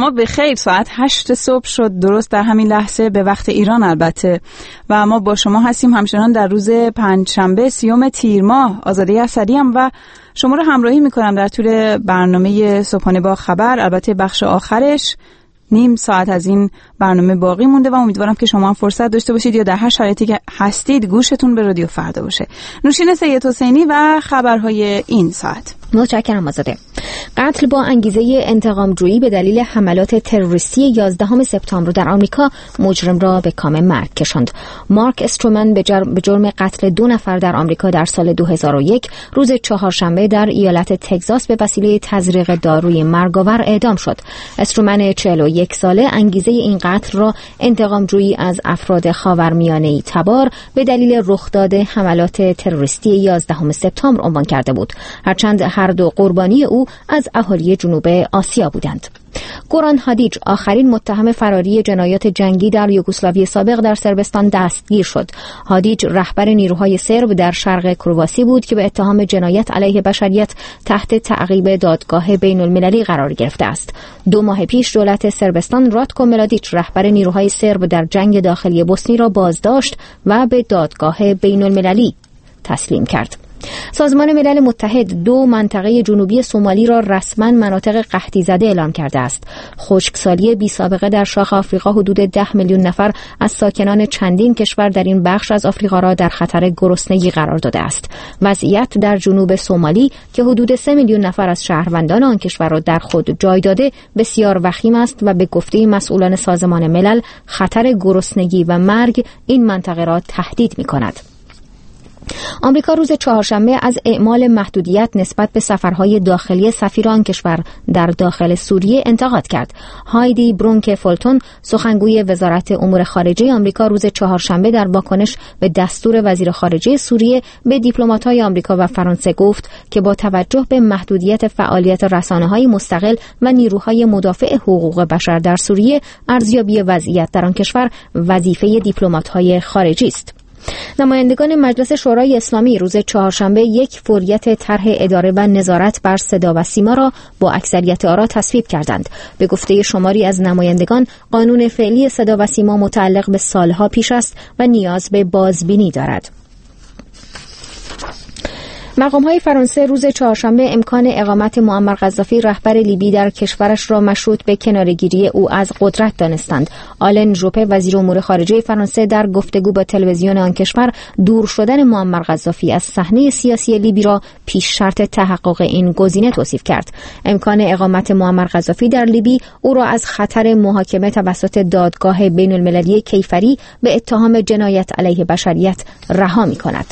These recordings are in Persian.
شما بخیر. ساعت 8 صبح شد، درست در همین لحظه به وقت ایران البته، و ما با شما هستیم همچنان در روز پنجشنبه 30 تیر ماه. آزاده اسدیم و شما رو همراهی میکنم در طول برنامه صبحانه با خبر. البته بخش آخرش نیم ساعت از این برنامه باقی مونده و امیدوارم که شما هم فرصت داشته باشید یا در هر شرایطی که هستید گوشتون به رادیو فردا باشه. نوشین سید حسینی و خبرهای این ساعت. متشکرم آزاده. قتل با انگیزه انتقام‌جویی به دلیل حملات تروریستی 11 سپتامبر در آمریکا مجرم را به کام مرگ کشاند. مارک استرومن به جرم قتل 2 نفر در آمریکا در سال 2001 روز چهارشنبه در ایالت تگزاس به وسیله تزریق داروی مرگاور اعدام شد. استرومن 41 ساله انگیزه این قتل را انتقام‌جویی از افراد خاورمیانه‌ای تبار به دلیل رخداد حملات تروریستی 11 سپتامبر عنوان کرده بود. هرچند هر دو قربانی او از اهالی جنوب آسیا بودند. گوران هادیچ آخرین متهم فراری جنایات جنگی در یوگسلاوی سابق در سربستان دستگیر شد. هادیچ رهبر نیروهای سرب در شرق کرواسی بود که به اتهام جنایت علیه بشریت تحت تعقیب دادگاه بین المللی قرار گرفته است. 2 ماه پیش دولت سربستان راتکو ملادیچ رهبر نیروهای سرب در جنگ داخلی بوسنی را بازداشت و به دادگاه بین المللی تسلیم کرد. سازمان ملل متحد 2 منطقه جنوبی سومالی را رسما مناطق قحطی زده اعلام کرده است. خشکسالی بی سابقه در شرق آفریقا حدود 10 میلیون نفر از ساکنان چندین کشور در این بخش از آفریقا را در خطر گرسنگی قرار داده است. وضعیت در جنوب سومالی که حدود 3 میلیون نفر از شهروندان آن کشور را در خود جای داده بسیار وخیم است و به گفته مسئولان سازمان ملل خطر گرسنگی و مرگ این منطقه را تهدید می‌کند. آمریکا روز چهارشنبه از اعمال محدودیت نسبت به سفرهای داخلی سفیران کشور در داخل سوریه انتقاد کرد. هایدی برونک فولتون سخنگوی وزارت امور خارجه آمریکا روز چهارشنبه در واکنش به دستور وزیر خارجه سوریه به دیپلمات‌های آمریکا و فرانسه گفت که با توجه به محدودیت فعالیت رسانه‌های مستقل و نیروهای مدافع حقوق بشر در سوریه ارزیابی وضعیت در آن کشور وظیفه دیپلمات‌های خارجی است. نمایندگان مجلس شورای اسلامی روز چهارشنبه یک فوریت طرح اداره و نظارت بر صدا و سیما را با اکثریت آرا تصویب کردند. به گفته شماری از نمایندگان قانون فعلی صدا و سیما متعلق به سالها پیش است و نیاز به بازبینی دارد. مقام‌های فرانسه روز چهارشنبه امکان اقامت معمر قذافی رهبر لیبی در کشورش را مشروط به کناره‌گیری او از قدرت دانستند. آلن ژوپه وزیر امور خارجه فرانسه در گفتگو با تلویزیون آن کشور دور شدن معمر قذافی از صحنه سیاسی لیبی را پیش شرط تحقق این گزینه توصیف کرد. امکان اقامت معمر قذافی در لیبی او را از خطر محاکمه توسط دادگاه بین المللی کیفری به اتهام جنایت علیه بشریت رها می‌کند.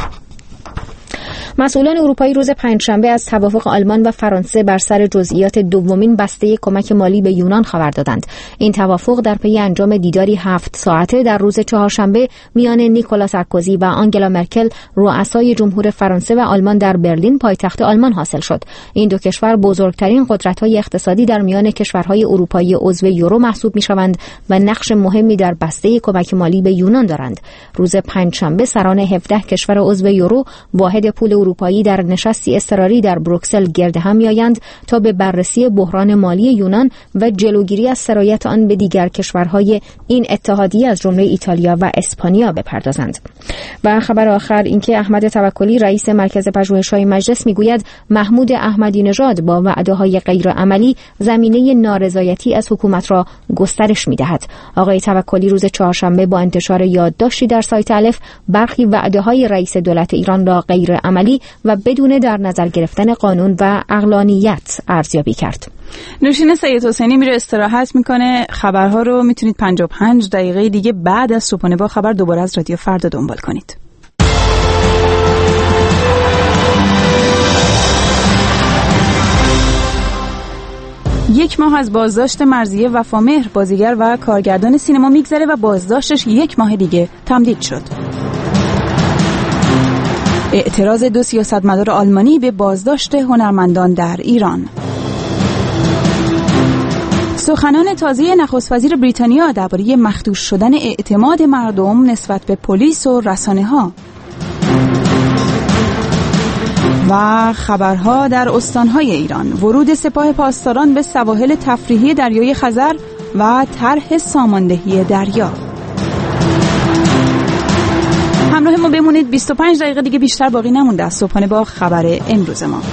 مسئولان اروپایی روز پنجشنبه از توافق آلمان و فرانسه بر سر جزئیات دومین بسته کمک مالی به یونان خبر دادند. این توافق در پی انجام دیداری 7 ساعته در روز چهارشنبه میان نیکولا سارکوزی و آنگلا مرکل رؤسای جمهور فرانسه و آلمان در برلین پایتخت آلمان حاصل شد. این دو کشور بزرگترین قدرت‌های اقتصادی در میان کشورهای اروپایی عضو یورو محسوب می‌شوند و نقش مهمی در بسته کمک مالی به یونان دارند. روز پنجشنبه سران 17 کشور عضو یورو واحد پول اروپایی در نشستی اضطراری در بروکسل گرد هم می‌آیند تا به بررسی بحران مالی یونان و جلوگیری از سرایت آن به دیگر کشورهای این اتحادیه از جمله ایتالیا و اسپانیا بپردازند. و خبر آخر اینکه احمد توکلی رئیس مرکز پژوهش‌های مجلس میگوید محمود احمدی نژاد با وعده‌های غیر عملی زمینه نارضایتی از حکومت را گسترش می‌دهد. آقای توکلی روز چهارشنبه با انتشار یادداشتی در سایت الف برخی وعده‌های رئیس دولت ایران را غیر عملی و بدون در نظر گرفتن قانون و عقلانیت ارزیابی کرد. نوشین سید حسینی میره استراحت میکنه. خبرها رو میتونید 55 دقیقه دیگه بعد از صبحانه با خبر دوباره از رادیو فردا دنبال کنید. یک ماه از بازداشت مرضیه وفامهر بازیگر و کارگردان سینما میگذره و بازداشتش 1 ماه دیگه تمدید شد. اعتراض 2 سیاستمدار آلمانی به بازداشت هنرمندان در ایران. سخنان تازه نخست وزیر بریتانیا درباره مخدوش شدن اعتماد مردم نسبت به پلیس و رسانه‌ها. و خبرها در استانهای ایران، ورود سپاه پاسداران به سواحل تفریحی دریای خزر و طرح ساماندهی دریا. همراه ما بمونید، 25 دقیقه دیگه بیشتر باقی نمونده از صبحانه با خبر امروز ما.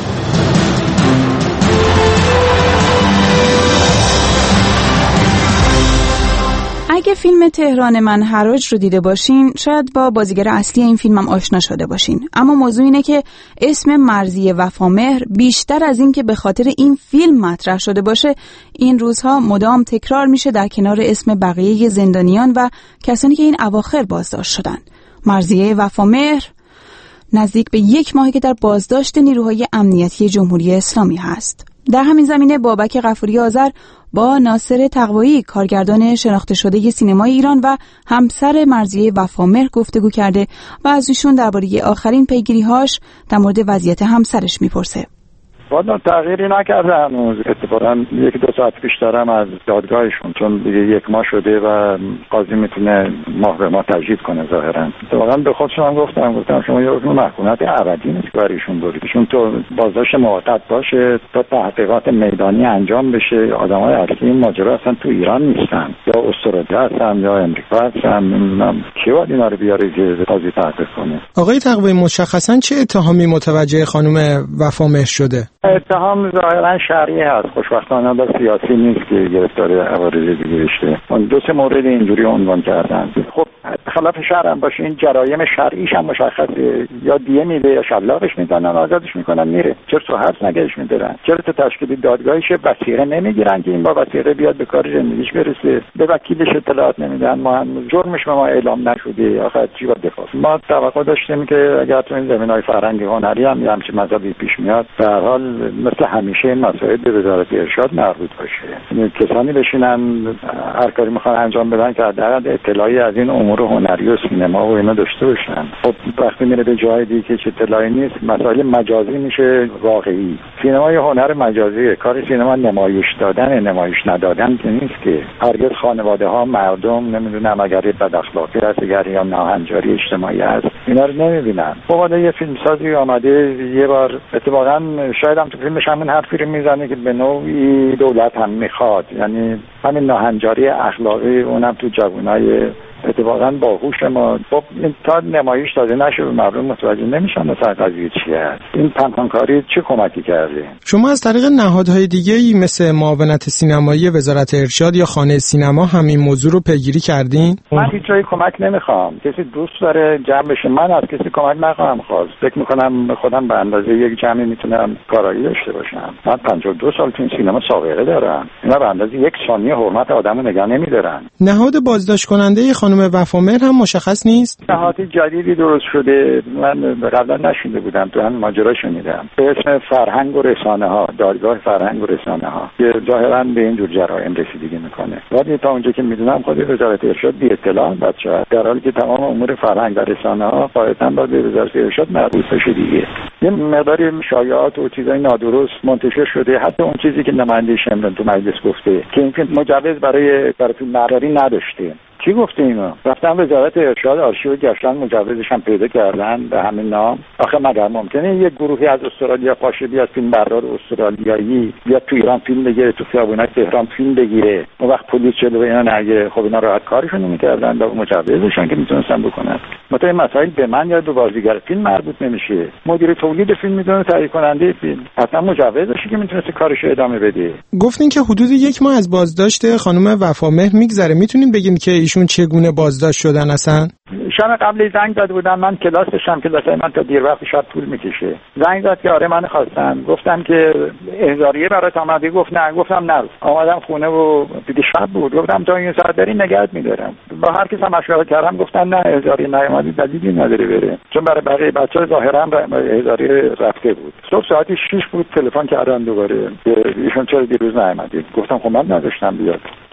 اگه فیلم تهران من حراج رو دیده باشین، شاید با بازیگر اصلی این فیلم هم آشنا شده باشین. اما موضوع اینه که اسم مرضیه وفامهر بیشتر از این که به خاطر این فیلم مطرح شده باشه، این روزها مدام تکرار میشه در کنار اسم بقیه زندانیان و کسانی که این اواخر بازداشت شدن. مرضیه وفامهر نزدیک به 1 ماهه که در بازداشت نیروهای امنیتی جمهوری اسلامی هست. در همین زمینه بابک غفوری آذر با ناصر تقوایی، کارگردان شناخته شده سینمای ایران و همسر مرضیه وفامهر گفتگو کرده و از ایشون درباره آخرین پیگیری‌هاش در مورد وضعیت همسرش میپرسه. والا تغییری نکرده هنوز. اتفاقا 1-2 ساعت پیش دارم از دادگاهشون، چون دیگه 1 ماه شده و قاضی میتونه ماه به ماه تجدید کنه ظاهرا. اتفاقا به خودشون هم گفتم شما یه حکم محکومیت ابدی نیست که برایشون برید، چون تو بازداشت موقت باشه تا تحقیقات میدانی انجام بشه. آدمای اصلی این ماجرا اصلا تو ایران نیستن، یا استرالیا هستن یا امریکا هستن. نمیدونم کی باید اینا رو بیاره که قاضی تحقیق کنه. آقای تقوایی، مشخصا چه اتهامی متوجه خانم وفامهر شده؟ اتهام ظاهرا شرعی هست، خوشبختانه با سیاسی نیست که گرفتاری عوارض دیگه بشه. اون 2-3 مورد اینجوری عنوان کردن. خب خلاف شرع هم باشه، این جرایم شرعیش هم مشخصه، یا دیه میده یا شلاقش میزنن، آزادش میکنن میره. چرا تو حبس نگهش میدارن؟ چرا تو تشکیل دادگاهش وثیقه نمیگیرن که این با وثیقه بیاد به کار زندگیش برسه؟ به وکیلش اطلاعات نمیدن، ما هم جرمش به ما اعلام نشده. آخه چی باید دفاع؟ ما توقع داشتیم که اگر تو این زمینه‌های فرهنگی هنری هم یه همچین مذهبی پیش میاد، به هر حال مثل همیشه این مسائل به وزارت ارشاد مربوط باشه. کسانی بشینن هر کاری میخوان انجام بدن که حداقل اطلاعی از این امور هنری و سینما و اینا داشته باشن. خب وقتی میره به جای دیگه که اطلاعی نیست، مسائل مجازی میشه واقعی. سینمای هنر مجازیه، کار سینما نمایش دادن، نمایش ندادن که نیست که. هرگز خانواده ها، مردم، نمیدونم اگر بد اخلاقی هست یا ناهنجاری اجتماعی هست، اینا رو نمیبینن. خب یه فیلمسازی اومده یه بار، اتفاقا شاید هم تو فیلمش همین حرفی رو میزنه که به نوعی دولت هم میخواد، یعنی همین ناهنجاری اخلاقی اونم تو جوانای اتفاقا باهوش ما. خب این تا نمایش داده نشه به مردم متوجه نمیشن مثلا قضیه چیه هست. این پنهانکاری چه کمکی کرده؟ شما از طریق نهادهای دیگه‌ای مثل معاونت سینمایی وزارت ارشاد یا خانه سینما همین موضوع رو پیگیری کردین؟ من هیچ جای کمک نمیخوام. کسی دوست داره جمع بشه، من از کسی کمک نخواهم خواست. فکر میکنم خودم به اندازه یک جمعی میتونم کارایی داشته باشم. من 52 سال تو این سینما سابقه دارم. اینا به اندازه 1 ثانیه حرمت آدمو نگه نمیدارن. نهاد بازداشت کننده خانم وفامهر هم مشخص نیست؟ نهاد جدیدی درست شده، من قبلا نشنیده بودم، تو همین ماجرا شنیدم، به اسم فرهنگ و رسانه ها، دادگاه فرهنگ و رسانه ها، که ظاهرا به این جور جرایم رسیدگی میکنه. ولی تا اونجا که میدونم خود وزارت ارشاد بی اطلاع بچه، در حالی که تمام امور فرهنگ و رسانه ها قاعدتاً باید به وزارت ارشاد مربوط بشه دیگه. یه مقداری شایعات و چیزای نادرست منتشر شده، حتی اون چیزی که نماینده شمرون تو مجلس گفته که این فیلم مجوز برای فیلم برداری نداشته. کی گفته اینو؟ رفتن وزارت ارشاد آرشیو گشتن، مجوزش هم پیدا کردن به همین نام. آخه مگر ممکنه یک گروهی از استرالیا پاشه بیاد فیلم بردار استرالیایی بیاد تو ایران فیلم بگیره، تو خیابونای تهران فیلم بگیره؟ اون وقت پلیس جلوی اینا نگه؟ خب اینا راحت کارشون نمی‌کردن، با مجوزشون که میتونستن بکنن. مثلا این مسائل به من یا به بازیگر فیلم مربوط نمیشه. مدیر تولید فیلم میدونه، تهیه کننده فیلم حتما مجوزشه که میتونه کارش ادامه بده. گفتین که حدود 1 ماه از بازداشت خانم وفامهر میگذره، میتونین بگین که ایشون چگونه بازداشت شدن اصلا؟ شب قبل زنگ داده بودم، من کلاسشم، کلاسای من تا دیر وقت شب طول میکشه. زنگ داد که آره من خواستم، گفتم که احضاریه برات اومدی؟ گفت نه. گفتم نه. آمدم خونه و دیگه شب بود، گفتم تا این ساعت داری نگهت میدارم. با هر کس هم مشورت کردم گفتن نه احضاریه نیومدی دلیلی نداره بره، چون برای بقیه بچه‌ها ظاهرا احضاریه رفته بود. صبح ساعت 6 بود تلفن کردن دوباره ایشون چرا دیروز نیومدی؟ گفتم خب من نداشتم بیاد.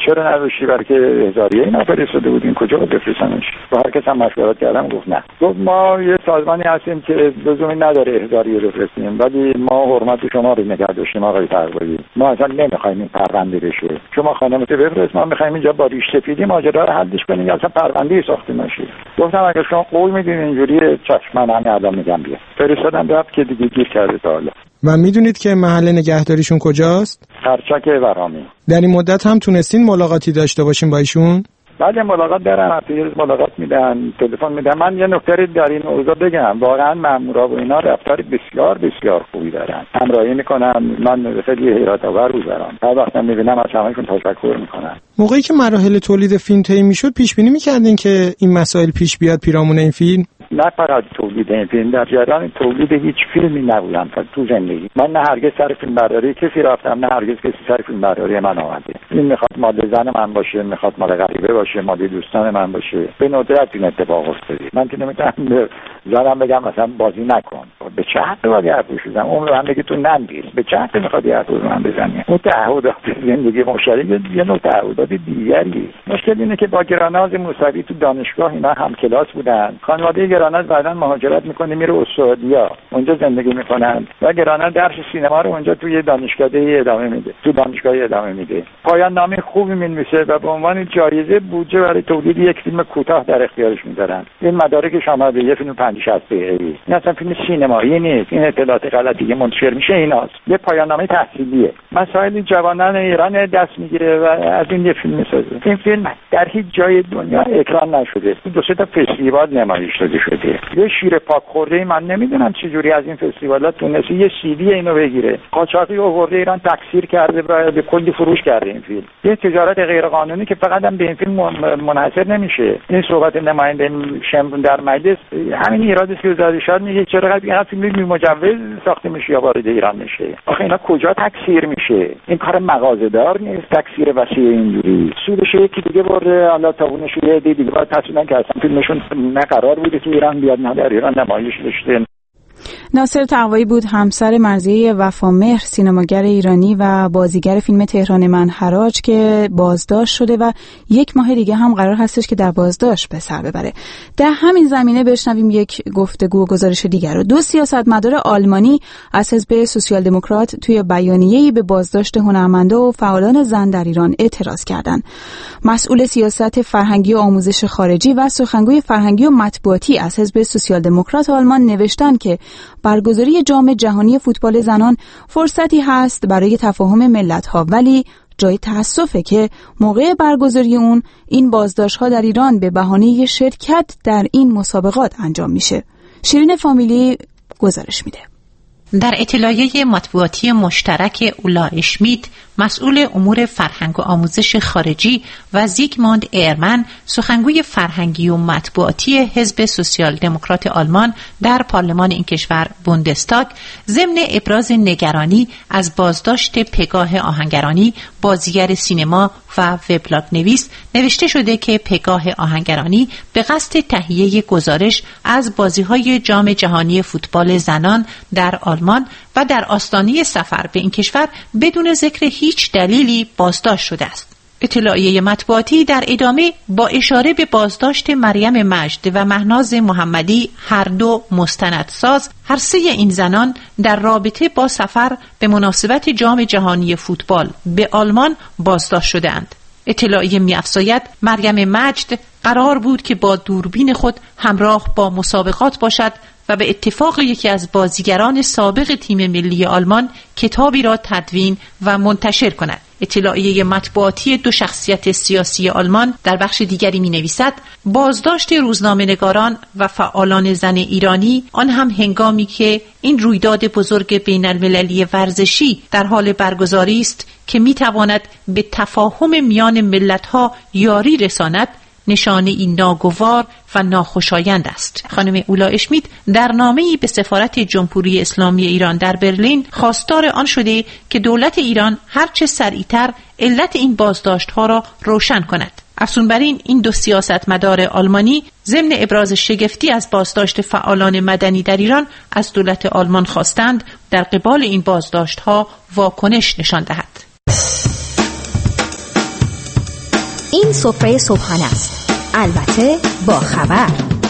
چرا نداشتی؟ برای که هزاریه اینا فرستاده بودین، کجا رو بفرستنش؟ با هر کس هم مشورت کردم گفت نه. گفت ما یه سازمانی هستیم که لزومی نداره هزاریه رو بفرستیم، ولی ما حرمت شما رو نگه داشتیم آقای تقوایی، ما اصلا نمیخوایم این پرونده بشه، شما خانمت بفرست، ما میخوایم اینجا با ریش سفیدی ماجرا رو حلش کنیم، اصلا پرونده ساخته نشه. گفتم اگه شما قول میدین اینجوری چشم، من همین الان میگم بیا. فرستادم رفت که دیگه گیر کرده تا حالا. و میدونید که محل نگهداریشون کجاست؟ خرچک ورامین. در این مدت هم تونستین ملاقاتی داشته باشین با ایشون؟ بعد ملاقات دارن، هفته ملاقات میدن، تلفن میدن. من یه نکته در این موضوع بگم، واقعا مامورا و اینا رفتار بسیار بسیار خوبی دارن، همراهی میکنن، من خیلی حیرت آور روزارم، هر وقت میبینم از همه‌شون تشکر میکنن. موقعی که مراحل تولید فیلم طی میشد پیش بینی میکردین که این مسائل پیش بیاد پیرامون این فیلم؟ نه فقط تولید این فیلم، در جریان تولید هیچ فیلمی نبودم تو زندگی من. نه هرگز سر فیلم برداری کسی رفتم، نه هرگز کسی سر فیلم برداری من آمده. این میخواد مال زن من باشه، میخواد مال غریبه باشه، مال دوستان من باشه، به ندرت این اتفاق افتاده. من که نمیتونم زنم بگم مثلا بازی نکن، به چه حد باید حرف بزنم؟ اون رو هم بگی تو نندیز، به چه حد میخواد حرف من بزنی؟ اون تعهدات زندگی مشترک یه نوع تعهدات دیگری. مشکل اینه که با گراناز موسوی تو دانشگاه اینا هم کلاس بودن. خانواده گراناز بعداً مهاجرت میکنه میره استرالیا، اونجا زندگی میکنن و گراناز درس سینما رو اونجا توی دانشگاه ادامه میده. پایان نامه خوبی مینویسه و به عنوان جایزه بودجه برای تولید یک فیلم کوتاه در اختیارش میذارن. این مدارکش آمده، یه فیلم 50-60 دقیقه‌ای. این اصلا فیلم سینمایی نیست، این اطلاعات غلطی که منتشر میشه ایناست. یه پایان نامه تحصیلیه. مسائل جوانان ایران دست میگیره و از این یه فیلم میسازه. این فیلم در هیچ جای دنیا اکران نشده. دو سه تا فستیوال نمایش داده شده. یه شیر پاک خورده من نمیدونم چه جوری از این فستیوالا تونسته یه سی دی اینو بگیره. قاچاقی آورده ایران تکثیر کرده و به کلی فروش کرده این فیلم. یه تجارت غیر قانونی که فقط هم به این فیلم منحصر نمیشه. این صحبت نماینده شمرون در مجلس همین ایرادی که زده شد میگه چرا این فیلم بی مجوز ساخته میشه یا وارد ایران میشه. آخه اینا کجا تکثیر میشه؟ این کار مغازه‌دار نیست تکثیر وسیع اینجوری. سودش یکی دیگه برده، حالا تاونش یه دیگه باید تصویرن که اصلا فیلمشون نه قرار بوده که ایران بیاد نه در ایران نمایش داشته. ناصر تقوایی بود، همسر مرضیه وفامهر، سینماگر ایرانی و بازیگر فیلم تهران من حراج که بازداشت شده و یک ماه دیگه هم قرار هستش که در بازداشت به سر ببره. در همین زمینه بشنویم یک گفتگو و گزارش دیگر رو. دو سیاستمدار آلمانی از حزب سوسیال دموکرات توی بیانیه‌ای به بازداشت هنرمندا و فعالان زن در ایران اعتراض کردند. مسئول سیاست فرهنگی و آموزش خارجی و سخنگوی فرهنگی و مطبوعاتی از حزب سوسیال دموکرات آلمان نوشتن که برگزاری جام جهانی فوتبال زنان فرصتی هست برای تفاهم ملت‌ها، ولی جای تأسفه که موقع برگزاری اون این بازداشت‌ها در ایران به بهانه شرکت در این مسابقات انجام میشه. شیرین فامیلی گزارش میده. در اطلاعیه مطبوعاتی مشترک اولا اشمیت، مسئول امور فرهنگ و آموزش خارجی و زیگموند ایرمن، سخنگوی فرهنگی و مطبوعاتی حزب سوسیال دموکرات آلمان در پارلمان این کشور بوندستاگ، ضمن ابراز نگرانی از بازداشت پگاه آهنگرانی، بازیگر سینما و وبلاگ نویس، نوشته شده که پگاه آهنگرانی به قصد تهیه گزارش از بازی‌های جام جهانی فوتبال زنان در آلمان و در آستانه سفر به این کشور بدون ذکر هیچ دلیلی بازداشت شده است. اطلاعیه مطبوعاتی در ادامه با اشاره به بازداشت مریم مجد و مهناز محمدی، هر دو مستندساز، هر سه این زنان در رابطه با سفر به مناسبت جام جهانی فوتبال به آلمان بازداشت شده‌اند. اطلاعیه می‌افزاید مریم مجد قرار بود که با دوربین خود همراه با مسابقات باشد و به اتفاق یکی از بازیگران سابق تیم ملی آلمان کتابی را تدوین و منتشر کند. اطلاعیه مطبوعاتی دو شخصیت سیاسی آلمان در بخش دیگری می‌نویسد بازداشت روزنامه‌نگاران و فعالان زن ایرانی، آن هم هنگامی که این رویداد بزرگ بین‌المللی ورزشی در حال برگزاری است که می‌تواند به تفاهم میان ملت‌ها یاری رساند، نشانه این ناگوار و ناخوشایند است. خانم اولا اشمیت در نامه‌ای به سفارت جمهوری اسلامی ایران در برلین خواستار آن شده که دولت ایران هرچه سریعتر علت این بازداشت‌ها را روشن کند. افزون بر این دو سیاستمدار آلمانی ضمن ابراز شگفتی از بازداشت فعالان مدنی در ایران از دولت آلمان خواستند در قبال این بازداشت‌ها واکنش نشان دهد. این سفره صبحانه است، البته با خبر.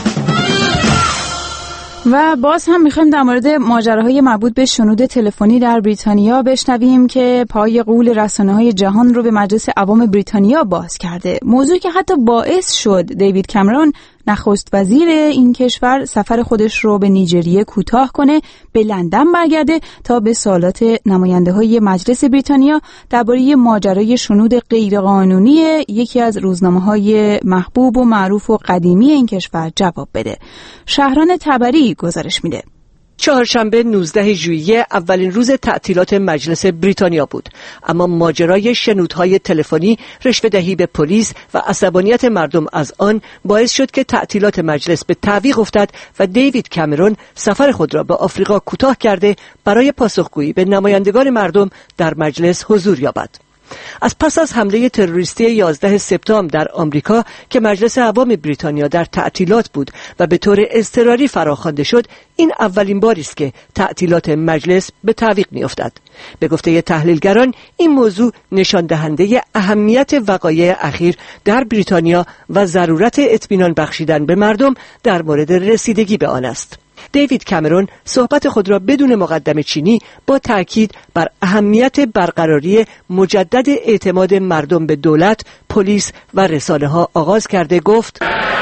و باز هم میخوایم در مورد ماجراهای مربوط به شنود تلفنی در بریتانیا بشنویم که پای غول رسانه‌های جهان رو به مجلس عوام بریتانیا باز کرده. موضوعی که حتی باعث شد دیوید کامرون نخست وزیر این کشور سفر خودش رو به نیجریه کوتاه کنه، به لندن برگرده تا به سوالات نماینده‌های مجلس بریتانیا درباره ماجرای شنود غیرقانونی یکی از روزنامه‌های محبوب و معروف و قدیمی این کشور جواب بده. شهران تبری گزارش میده. چهارشنبه 19 ژوئیه اولین روز تعطیلات مجلس بریتانیا بود، اما ماجرای شنودهای تلفنی، رشوه‌دهی به پلیس و عصبانیت مردم از آن باعث شد که تعطیلات مجلس به تعویق افتد و دیوید کامرون سفر خود را به آفریقا کوتاه کرده برای پاسخگویی به نمایندگان مردم در مجلس حضور یابد. از پس از حمله تروریستی 11 سپتامبر در آمریکا که مجلس عوام بریتانیا در تعطیلات بود و به طور اضطراری فراخوانده شد، این اولین باری است که تعطیلات مجلس به تعویق می‌افتد. به گفته تحلیلگران این موضوع نشان دهنده اهمیت وقایع اخیر در بریتانیا و ضرورت اطمینان بخشیدن به مردم در مورد رسیدگی به آن است. دیوید کامرون صحبت خود را بدون مقدمه چینی با تأکید بر اهمیت برقراری مجدد اعتماد مردم به دولت، پلیس و رسانه‌ها آغاز کرده گفت: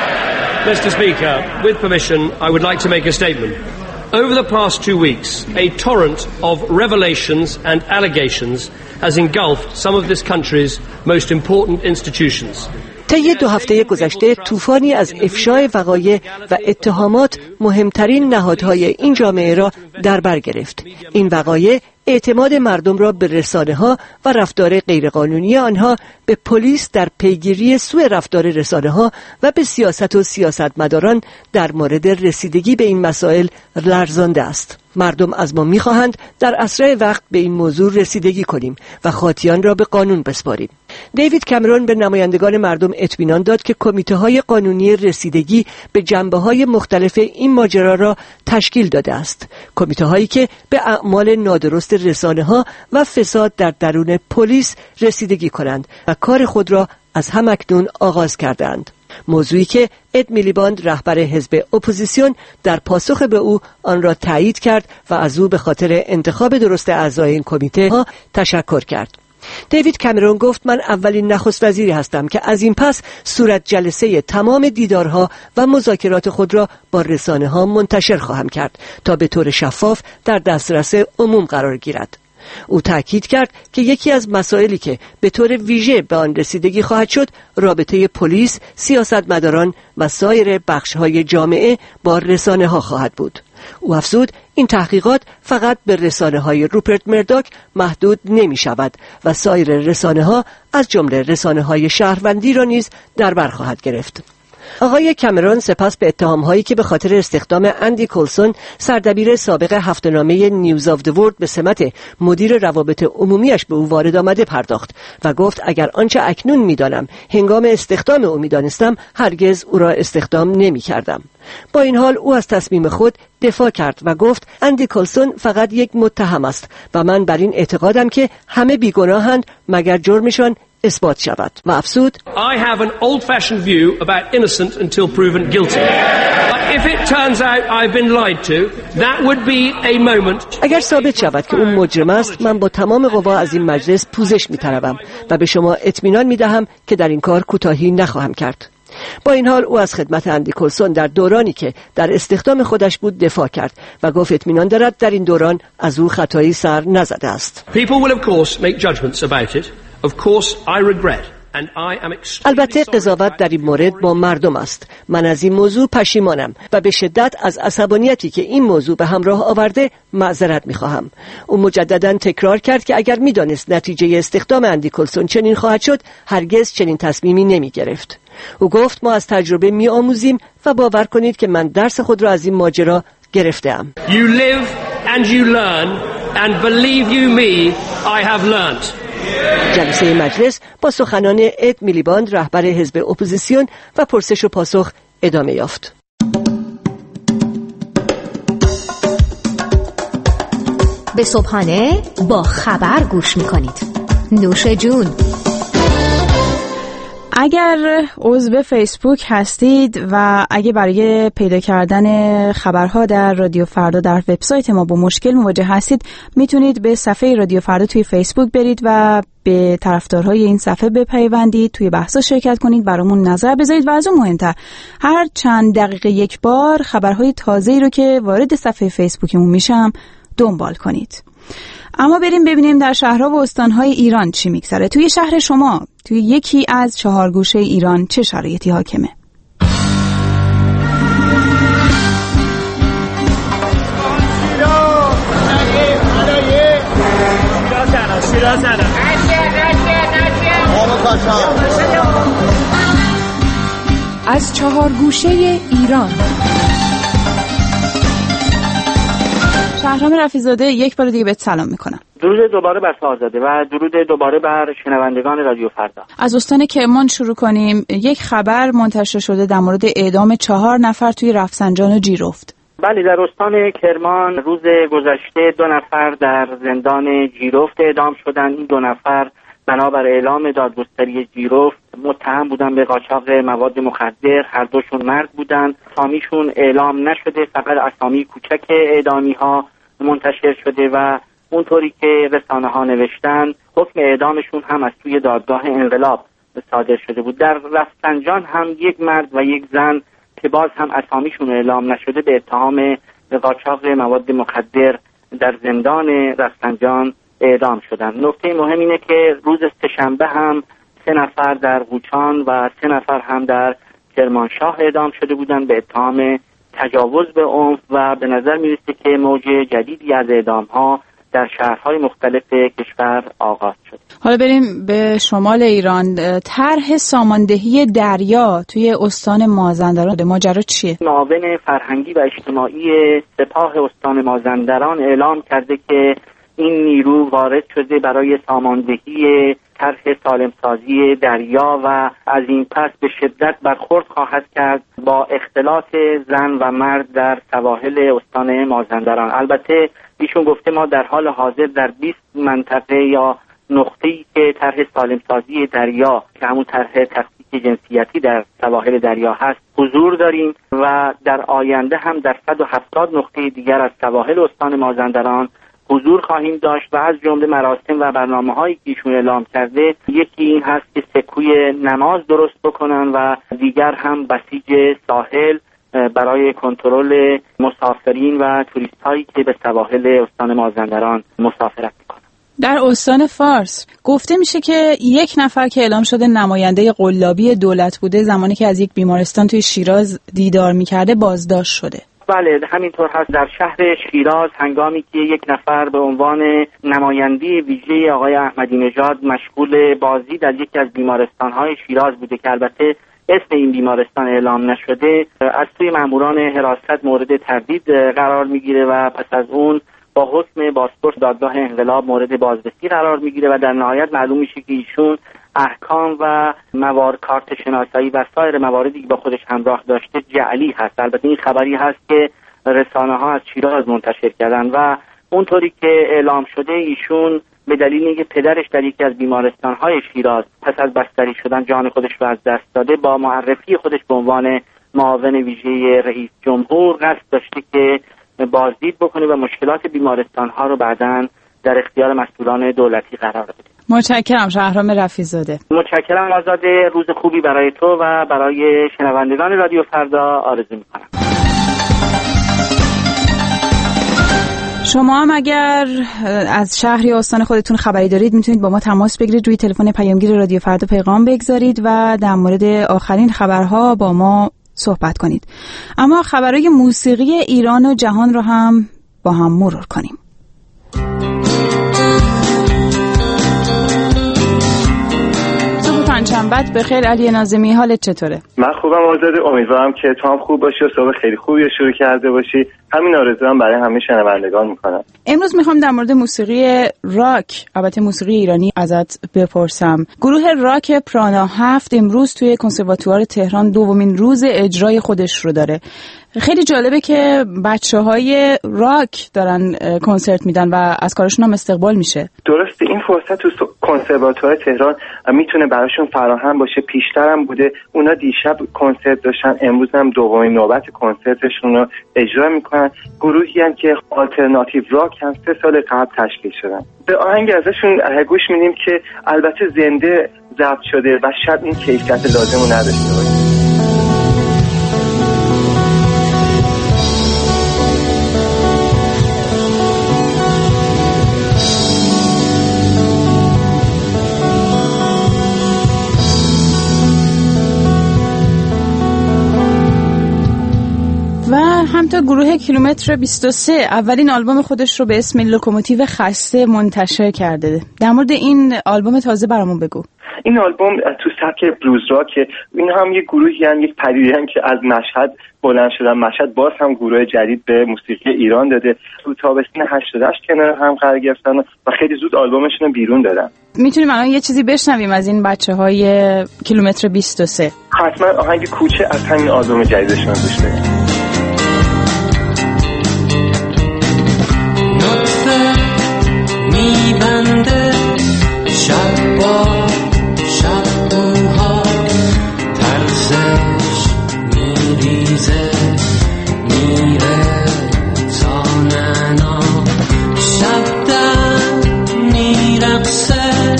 Mr. Speaker, with permission, I would like to make a statement. Over the past 2 weeks, a torrent of revelations and allegations has engulfed some of this country's most important institutions. طی 2 هفته گذشته طوفانی از افشای وقایع و اتهامات مهمترین نهادهای این جامعه را در بر گرفت. این وقایع اعتماد مردم را به رسانه‌ها و رفتار غیرقانونی آنها، به پلیس در پیگیری سوء رفتار رسانه‌ها و به سیاست و سیاستمداران در مورد رسیدگی به این مسائل لرزانده است. مردم از ما می‌خواهند در اسرع وقت به این موضوع رسیدگی کنیم و خاطیان را به قانون بسپاریم. دیوید کامرون به نمایندگان مردم اطمینان داد که کمیته‌های قانونی رسیدگی به جنبه‌های مختلف این ماجرا را تشکیل داده است. کمیته‌هایی که به اعمال نادرست رسانه‌ها و فساد در درون پلیس رسیدگی کنند و کار خود را از همکنون آغاز کردند. موضوعی که اد میلیباند رهبر حزب اپوزیسیون در پاسخ به او آن را تایید کرد و از او به خاطر انتخاب درست اعضای این کمیته ها تشکر کرد. دیوید کامرون گفت: من اولین نخست وزیری هستم که از این پس صورت جلسه تمام دیدارها و مذاکرات خود را با رسانه ها منتشر خواهم کرد تا به طور شفاف در دسترس عموم قرار گیرد. او تأکید کرد که یکی از مسائلی که به طور ویژه به آن رسیدگی خواهد شد رابطه پلیس، سیاستمداران و سایر بخش‌های جامعه با رسانه‌ها خواهد بود. او افزود این تحقیقات فقط به رسانه‌های روپرت مرداک محدود نمی‌شود و سایر رسانه‌ها از جمله رسانه‌های شهروندی را نیز در بر خواهد گرفت. آقای کامرون سپس به اتهام‌هایی که به خاطر استخدام اندی کولسون، سردبیر سابق هفته‌نامه نیوز آف د ورلد، به سمت مدیر روابط عمومیش به او وارد آمده پرداخت و گفت اگر آنچه اکنون می‌دانم هنگام استخدام او می‌دانستم هرگز او را استخدام نمی‌کردم. با این حال او از تصمیم خود دفاع کرد و گفت اندی کولسون فقط یک متهم است و من بر این اعتقادم که همه بیگناهند مگر جرمشان اثبات شود و افزود: I have an old-fashioned view about innocent until proven guilty. But if it turns out I've been lied to, that would be a moment. اگر ثابت شود که اون مجرم است، من با تمام قوا از این مجلس پوزش می‌طلبم و به شما اطمینان می‌دهم که در این کار کوتاهی نخواهم کرد. با این حال او از خدمت اندی کولسون در دورانی که در استخدام خودش بود دفاع کرد و گفت اطمینان دارد در این دوران از او خطایی سر نزده است. People will of course make judgments about it. Of course I regret and I am extremely البته قضاوت در این مورد با مردم است. من از این موضوع پشیمانم و به شدت از عصبانیتی که این موضوع به همراه آورده معذرت می‌خواهم. او مجددا تکرار کرد که اگر می‌دانست نتیجه استخدام اندی کولسون چنین خواهد شد هرگز چنین تصمیمی نمی‌گرفت. او گفت ما از تجربه می‌آموزیم و باور کنید که من درس خود را از این ماجرا گرفته‌ام. You live and you learn and believe you me I have learned. جلسه مجلس با سخنان اد میلیباند رهبر حزب اپوزیسیون و پرسش و پاسخ ادامه یافت. به صبحانه با خبر گوش میکنید. نوش جون. اگر عضو فیسبوک هستید و اگه برای پیدا کردن خبرها در رادیو فردا در وبسایت ما با مشکل مواجه هستید، میتونید به صفحه رادیو فردا توی فیسبوک برید و به طرفدارهای این صفحه بپیوندید، توی بحثا شرکت کنید، برامون نظر بذارید و از اون مهمتر هر چند دقیقه یک بار خبرهای تازه‌ای رو که وارد صفحه فیسبوکمون میشم دنبال کنید. اما بریم ببینیم در شهرها و استانهای ایران چی میگذره. توی شهر شما، توی یکی از 4 گوشه ایران چه شرایطی حاکمه؟ از 4 گوشه ایران. شهرام رفیع‌زاده، یک بار دیگه بهت سلام میکنم. درود دوباره بر آزاده و درود دوباره بر شنوندگان رادیو فردا. از استان کرمان شروع کنیم. یک خبر منتشر شده در مورد اعدام 4 نفر توی رفسنجان و جیرفت. بله، در استان کرمان روز گذشته 2 نفر در زندان جیرفت اعدام شدند. این 2 نفر بنابر اعلام دادگستری جیرفت متهم بودن به قاچاق مواد مخدر. هر دوشون مرد بودن. اسامیشون اعلام نشده، فقط اسامی کوچک اعدامی ها منتشر شده و اونطوری که رسانه ها نوشتن حکم اعدامشون هم از سوی دادگاه انقلاب صادر شده بود. در رفسنجان هم یک مرد و یک زن که باز هم اسامیشون اعلام نشده به اتهام قاچاق مواد مخدر در زندان رفسنجان اعدام شدند. نکته مهم اینه که روز سه‌شنبه هم 3 نفر در قوچان و 3 نفر هم در کرمانشاه اعدام شده بودند به اتهام تجاوز به عنف و به نظر میرسه که موج جدیدی از اعدام‌ها در شهرهای مختلف کشور آغاز شد. حالا بریم به شمال ایران. طرح ساماندهی دریا توی استان مازندران، ماجرا چیه؟ معاون فرهنگی و اجتماعی سپاه استان مازندران اعلام کرده که این نیرو وارد شده برای ساماندهی طرح سالمسازی دریا و از این پس به شدت برخورد خواهد کرد با اختلاط زن و مرد در سواحل استان مازندران. البته ایشون گفته ما در حال حاضر در 20 منطقه یا نقطه‌ای که طرح سالمسازی دریا که همون طرح تفکیک جنسیتی در سواحل دریا هست حضور داریم و در آینده هم در 170 نقطه دیگر از سواحل استان مازندران حضور خواهیم داشت و از جمله مراسم و برنامه‌هایی که ایشون اعلام کرده یکی این هست که سکوی نماز درست بکنن و دیگر هم بسیج ساحل برای کنترل مسافرین و توریست‌هایی که به سواحل استان مازندران مسافرت می‌کنند. در استان فارس گفته میشه که 1 نفر که اعلام شده نماینده قلابی دولت بوده زمانی که از یک بیمارستان توی شیراز دیدار می‌کرده بازداشت شده. بله، همینطور هست. در شهر شیراز هنگامی که 1 نفر به عنوان نماینده ویژه آقای احمدی نژاد مشغول بازدید از یکی از بیمارستان‌های شیراز بوده که البته اسم این بیمارستان اعلام نشده، از سوی ماموران حراست مورد تردید قرار میگیره و پس از اون با حکم پاسپورت دادگاه انقلاب مورد بازرسی قرار میگیره و در نهایت معلوم میشه که ایشون احکام و موارد کارت شناسایی و سایر مواردی که با خودش همراه داشته جعلی هست. البته این خبری هست که رسانه ها از شیراز منتشر کردن و اونطوری که اعلام شده ایشون به دلیل اینکه پدرش در یکی از بیمارستان‌های شیراز پس از بستری شدن جان خودش رو از دست داده با معرفی خودش به عنوان معاون ویژه رئیس جمهور قصد داشته که بازدید بکنه و مشکلات بیمارستان‌ها رو بعداً در اختیار مسئولان دولتی قرار بده. متشکرم شهرام رفیع‌زاده. متشکرم آزاده. روز خوبی برای تو و برای شنوندگان رادیو فردا آرزو می‌کنم. شما هم اگر از شهر یا استان خودتون خبری دارید میتونید با ما تماس بگیرید، روی تلفن پیامگیر رادیو فردا پیغام بگذارید و در مورد آخرین خبرها با ما صحبت کنید. اما خبرهای موسیقی ایران و جهان رو هم با هم مرور کنیم. پنجشنبه‌ت بخیر علی ناظمی، حالت چطوره؟ من خوبم آزاده، امیدوارم که تو هم خوب باشی و صبح خیلی خوبی شروع کرده باشی. همین آرزو هم برای همه شنوندگان میکنم. امروز میخوام در مورد موسیقی راک، البته موسیقی ایرانی، ازت بپرسم. گروه راک پرانا 7 امروز توی کنسرواتوار تهران دومین روز اجرای خودش رو داره. خیلی جالبه که بچه‌های راک دارن کنسرت میدن و از کارشون هم استقبال میشه. درسته، این فرصت تو کنسرواتوار تهران میتونه براشون فراهم باشه. پیشتر هم بوده، اونا دیشب کنسرت داشتن، امروز هم دومین نوبت کنسرتشون رو اجرا میکنن. گروهی هم که آلترناتیو راک هم 3 سال قبل تشکیل شدن. به آهنگ ازشون گوش میدیم که البته زنده ضبط شده و شاید این کیفیت لازم رو نداشته باشه. و همطور گروه کیلومتر 23 اولین آلبوم خودش رو به اسم لوکوموتیو خسته منتشر کرده. در مورد این آلبوم تازه برامون بگو. این آلبوم تو سبک بلوز راکه. این هم یک گروهی هن، یک پدیده هن که از مشهد بلند شدن. مشهد باز هم گروه جدید به موسیقی ایران داده. تو تابستون 88 کنار هم قرار گرفتن و خیلی زود آلبومشون رو بیرون دادن. میتونیم الان یه چیزی بشنویم از این بچه‌های کیلومتر 23؟ حتما آهنگ کوچه از همین آلبوم جدیدشون گوش بدید. میبنده شب با شب بوها، ترسش میریزه میره تا ننا، شب در میرقصه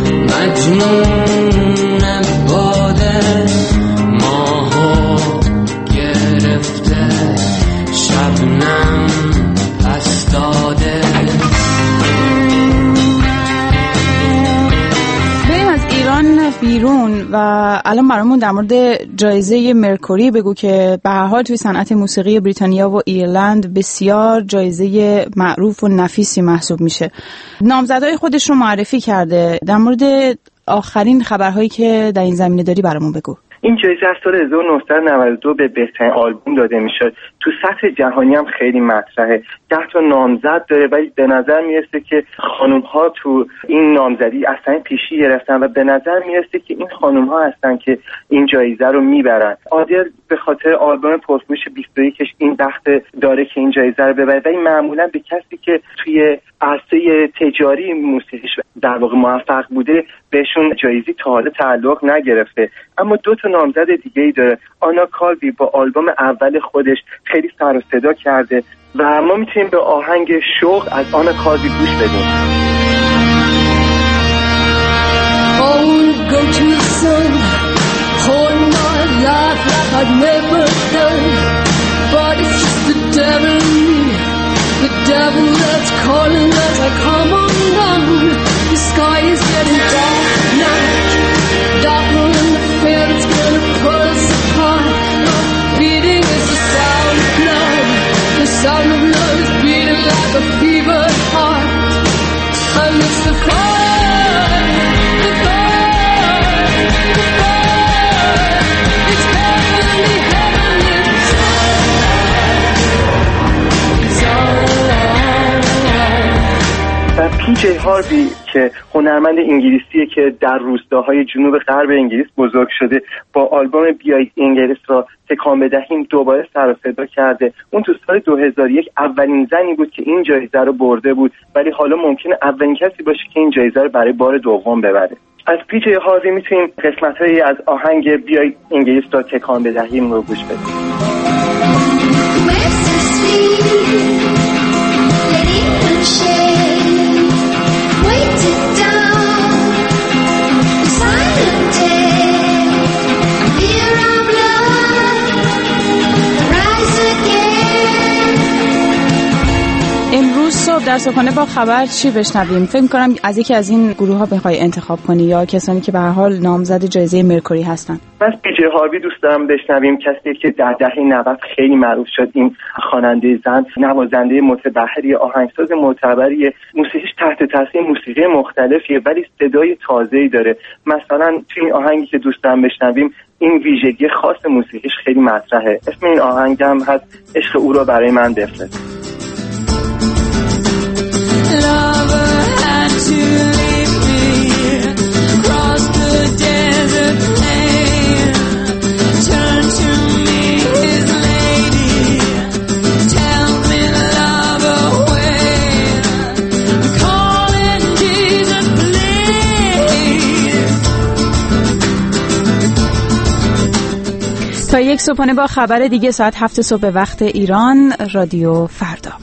مجنون باده، ماهو گرفته شبنم پس داده. بیرون و الان برامون در مورد جایزه مرکوری بگو که به هر حال توی صنعت موسیقی بریتانیا و ایرلند بسیار جایزه معروف و نفیسی محسوب میشه. نامزدهای خودش رو معرفی کرده. در مورد آخرین خبرهایی که در این زمینه داری برامون بگو. این جایزه از سال 1992 به بهترین آلبوم داده میشد. تو سطح جهانی هم خیلی مطرحه. 10 تا نامزد داره ولی به نظر میرسه که خانم ها تو این نامزدی اصلا پیشی گرفتن و به نظر میرسه که این خانم ها هستن که این جایزه رو میبرن. آدل به خاطر آلبوم پرفروش 21ش این بخت داره که این جایزه رو ببره، ولی معمولا به کسی که توی عرصه تجاری موسیقیش در واقع موفق بوده بهشون جایزی تا حالا تعلق نگرفته. اما 2 تا نامزد دیگه ای داره. آنا کالوی با آلبوم اول خودش خیلی سر و صدا کرده و ما میتونیم به آهنگ شوق از آنا کالوی گوش بدیم. The devil that's calling as I come undone. The sky is getting dark now, darker than the fear that's gonna pull us apart. Beating is the sound of blood. The sound of love is beating like a fevered heart. And it's the fire, the fire, the fire. It's heavenly, heavenly. PJ هاروی که هنرمند انگلیسیه که در روستاهای جنوب غرب انگلیس بزرگ شده، با آلبوم بیایید انگلیس را تکان بدهیم دوباره سر و صدا کرده. اون تو سال 2001 اولین زنی بود که این جایزه رو برده بود، ولی حالا ممکنه اولین کسی باشه که این جایزه رو برای بار دوم ببره. از PJ هاروی میتونیم قسمت‌هایی از آهنگ بیایید انگلیس را تکان بدهیم رو گوش بدیم. خب در صبحانه با خبر چی بشنویم؟ فکر کنم از یکی از این گروه ها بخوای انتخاب کنی یا کسانی که به هر حال نامزد جایزه مرکوری هستن. من پی.جی. هاروی دوست دارم بشنویم، کسی که در دهه 90 خیلی معروف شد. این خواننده زن، نوازنده متبحری، آهنگساز معتبری، موسیقیش تحت تاثیر موسیقی مختلفیه ولی صدای تازه‌ای داره. مثلا توی این آهنگی که دوست دارم بشنویم این ویژگی خاص موسیقیش خیلی مطرحه. اسم این آهنگ هم هست عشق او را برای من بفرست. تا یک صبحانه با خبر دیگه ساعت 7 صبح وقت ایران، رادیو فردا.